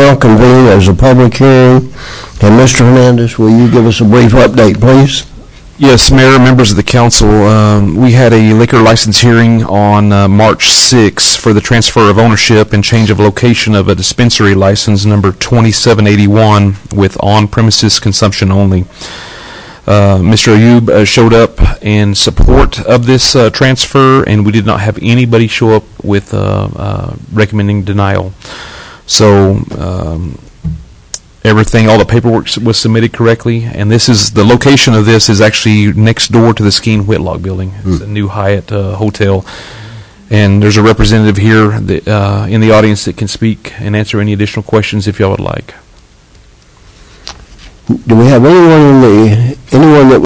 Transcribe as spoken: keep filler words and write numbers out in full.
now convened as a public hearing. And Mister Hernandez, will you give us a brief update, please? Yes, Mayor, members of the council, um, we had a liquor license hearing on uh, March sixth for the transfer of ownership and change of location of a dispensary license number twenty-seven eighty-one with on-premises consumption only. Uh, Mister Ayub uh, showed up in support of this uh, transfer, and we did not have anybody show up with uh, uh, recommending denial. So um, everything, all the paperwork was submitted correctly, and this is the location of this is actually next door to the Skeen Whitlock building. It's mm. a new Hyatt uh, hotel, and there's a representative here that, uh, in the audience that can speak and answer any additional questions if y'all would like. Do we have anyone in the anyone that